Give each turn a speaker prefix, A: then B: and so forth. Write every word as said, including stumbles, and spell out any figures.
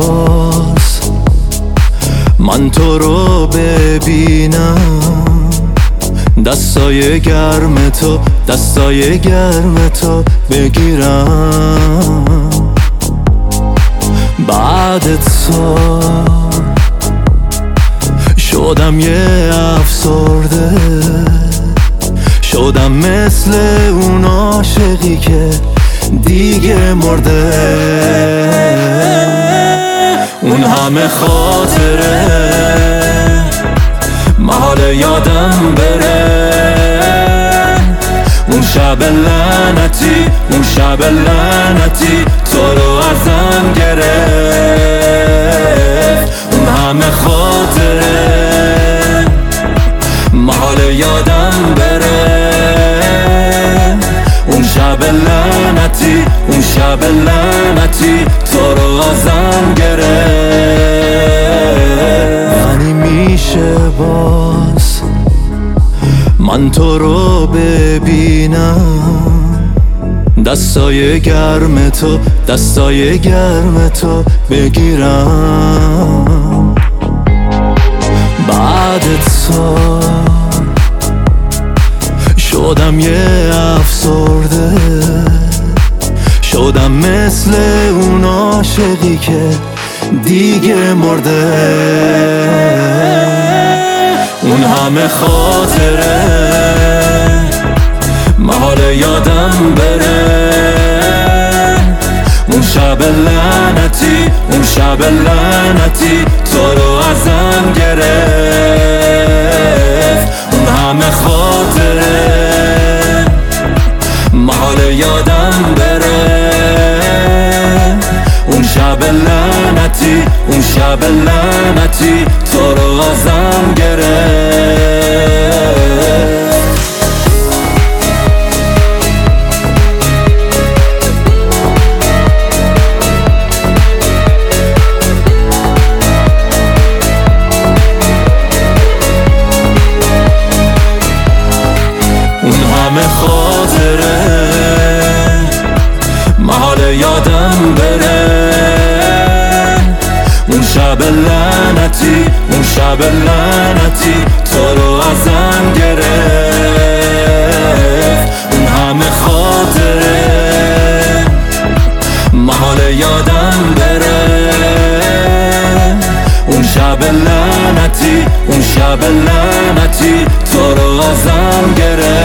A: باز من تو رو ببینم، دستای گرم تو دستای گرم تو بگیرم. بعد تو شدم یه افسرده، شدم مثل اون عاشقی که دیگه مرده. اون همه خاطره محال یادم بره، اون شب لعنتی اون شب لعنتی تو رو ازم گرفت. اون همه خاطره محال یادم بره، اون شب لعنتی اون شب لعنتی تو رو ازم گرفت. یعنی میشه باز من تو رو ببینم، دستای گرم تو دستای گرم تو بگیرم. بعد تو شدم یه افسرده، شدم مثل اون عاشقی که دیگه مرده. اون همه خاطره محال یادم بره، اون شب لعنتی اون شب لعنتی تو رو ازم گرفت. اون همه خاطره محال یادم بره، اون شب لعنتی اون شب لعنتی تو رو ازم گرفت. اون همه خاطره محال یادم بره، اون شب لعنتی اون شب لعنتی تو رو ازم گرفت. اون همه خاطره محال یادم بره، اون شب لعنتی اون شب لعنتی تو رو ازم گرفت.